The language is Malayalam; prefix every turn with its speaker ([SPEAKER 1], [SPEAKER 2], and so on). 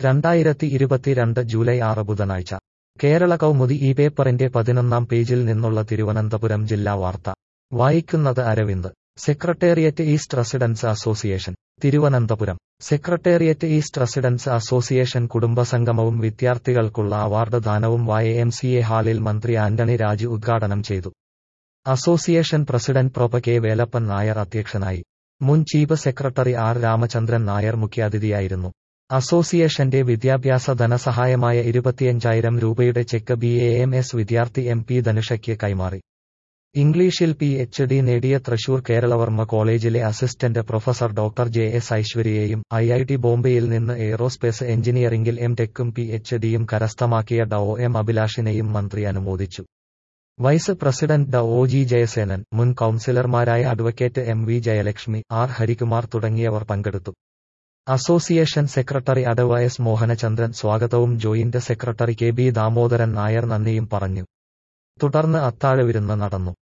[SPEAKER 1] 2022 ജൂലൈ 6 ബുധനാഴ്ച കേരള കൗമുദി ഈ പേപ്പറിന്റെ 11-ാം പേജിൽ നിന്നുള്ള തിരുവനന്തപുരം ജില്ലാ വാർത്ത വായിക്കുന്നത് Aravind. Secretariat east residence association Thiruvananthapuram. Secretariat east residence association കുടുംബസംഗമവും വിദ്യാർത്ഥികൾക്കുള്ള അവാർഡ് ദാനവും YMCA ഹാളിൽ മന്ത്രി ആന്റണി രാജു ഉദ്ഘാടനം ചെയ്തു. Association president prof. K. Velappan Nair അധ്യക്ഷനായി. മുൻ chief secretary R. Ramachandran Nair മുഖ്യാതിഥിയായിരുന്നു. അസോസിയേഷന്റെ വിദ്യാഭ്യാസ ധനസഹായമായ 25,000 രൂപയുടെ ചെക്ക് BAMS വിദ്യാർത്ഥി MP ധനുഷയ്ക്ക് കൈമാറി. ഇംഗ്ലീഷിൽ PhD നേടിയ തൃശൂർ കേരളവർമ്മ കോളേജിലെ അസിസ്റ്റന്റ് പ്രൊഫസർ ഡോക്ടർ JS ഐശ്വര്യയെയും IIT ബോംബെയിൽ നിന്ന് എയ്റോസ്പേസ് എഞ്ചിനീയറിംഗിൽ M.Tech-ഉം PhD-യും കരസ്ഥമാക്കിയ ഡോ. അഭിലാഷിനെയും മന്ത്രി അനുമോദിച്ചു. Vice president Dr. ജയസേനൻ, മുൻ കൌൺസിലർമാരായ advocate MV Jayalakshmi, R. Harikumar തുടങ്ങിയവർ പങ്കെടുത്തു. Association secretary adv. മോഹനചന്ദ്രൻ സ്വാഗതവും joint secretary KB Damodaran Nair നന്ദിയും പറഞ്ഞു. തുടർന്ന് അത്താഴവിരുന്ന് നടന്നു.